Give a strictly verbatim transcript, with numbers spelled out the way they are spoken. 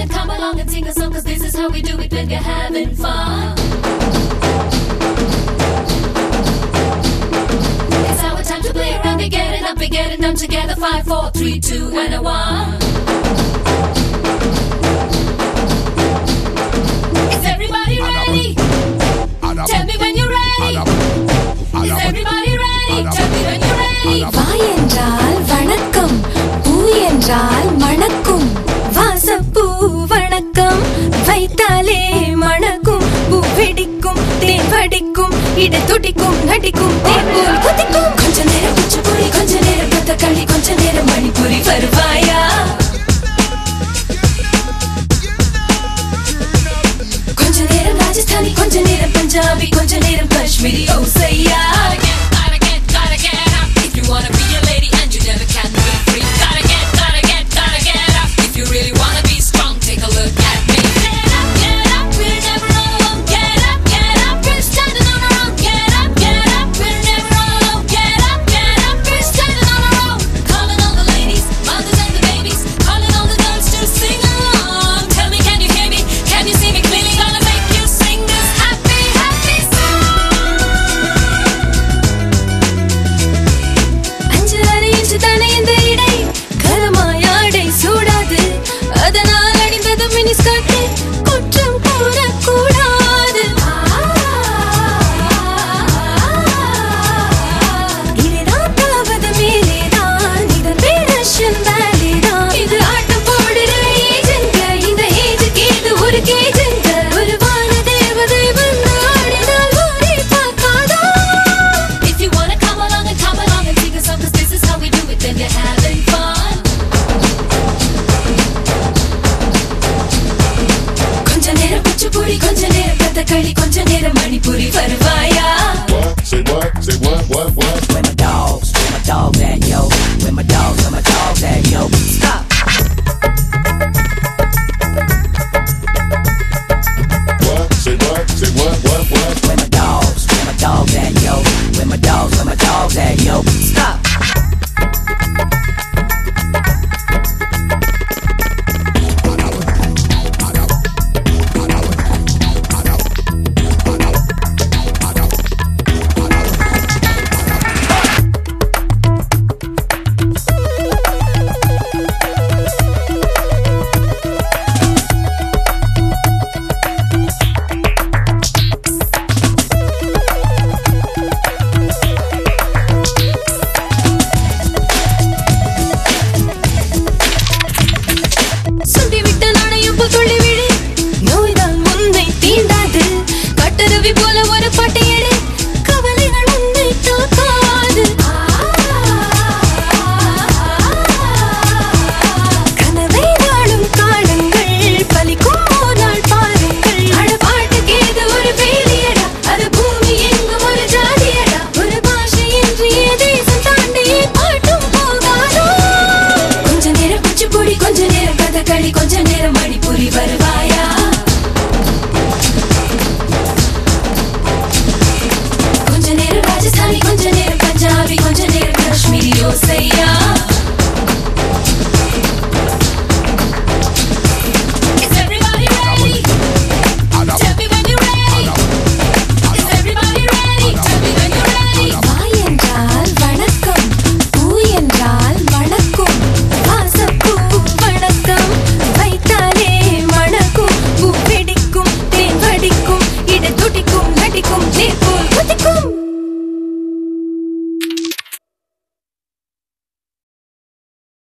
and come along and sing a song, cause this is how we do it when we're having fun. It's our time to play around, we're getting up, we're getting down together. Five, four, three, two, and a one. Is everybody ready? Tell me when you're ready. Is everybody ready? Tell me when you're ready. வாய் என்றால் வணக்கம், பூ என்றால் மணக்கும். வாசப்பூ வணக்கம் வைத்தாலே மணக்கும். பூ வெடிக்கும், தேன் வடிக்கும், இட துடிக்கும், நடிக்கும், தேன் போல் குதிக்கும். கொஞ்ச நேரம் குச்சிப்புடி, கொஞ்ச நேரம் கதகளி, கொஞ்ச நேரம் மணிப்புரி வருவாயா? கொஞ்ச நேரம் ராஜஸ்தானி, கொஞ்ச நேரம் பஞ்சாபி, கொஞ்ச நேரம் காஷ்மீரி. ஓ சையா, Gotta get, gotta get up. If you wanna be a lady and you never can be free. Gotta get, gotta get, gotta get up. If you really wanna be strong, take a look at me. Get up, get up, we're never alone. Get up, get up, we're standing on our own. Get up, get up, we're never alone. Get up, get up, we're standing on our own. Calling all the ladies, mothers and the babies, calling all the girls to sing along. Tell me, can you hear me? Can you see me clearly? Gonna make you sing this happy, happy song. அஞ்சு அரை inch தானே இந்த இடை, கரமாயாடை சூடாது. அதனால் அணிந்தது mini skirt, குற்றம் கூறக்கூடாது. இதுதான் மேலேதான், இதன் பேர் ரஷ்யன் பேலேதான். இது ஆட்டம் போடுற ஏஜென்ட், இந்த ஏஜுக்கு இது ஒரு கேஜென்ட். ஒரு வான தேவதை வந்து ஆடினால் ஊரே பார்க்காதா? If you wanna come along and come along and sing a song, cause this is how we do it when we're having fun. கொஞ்ச நேரம் குச்சிப்புடி, கொஞ்ச நேரம் கதகளி, கொஞ்ச நேரம் மணிப்புரி வருவாயா? What? Say what? Say what? What? What? Where my dogs, where my dogs at, yo? Where my dogs, where my dogs at, yo? Stop. What? Say what? Say what? What? What? Where my dogs, where my dogs at, yo? Where my dogs, where my dogs at, yo? Stop. சுண்டிவிட்ட நாணயம் புதுள்ளி விழி, நோய்தான் உன்னை தீண்டாது. கட்டருவி போல ஒரு பாட்டு எடு, கவலைகள் உன்னை தாக்காது. கனவை நாளும் காணுங்கள், பலிக்கும் ஓர் நாள் பாருங்கள். அட பாட்டுக்கு இது ஒரு வேலியடா, அது பூமி எங்கும் ஒரு ஜாதியடா. ஒரு பாஷை இன்றிய தேசம் தாண்டி பாட்டும் போகாதோ? கொஞ்ச நேரம் குச்சிப்புடி, கொஞ்ச நேரம் கதகளி, கொஞ்ச நேரம் மணிப்புரி வருவாயா? கொஞ்ச நேரம் ராஜஸ்தானி, கொஞ்ச நேரம் பஞ்சாபி, கொஞ்ச நேரம் காஷ்மீரி. ஓ சையா,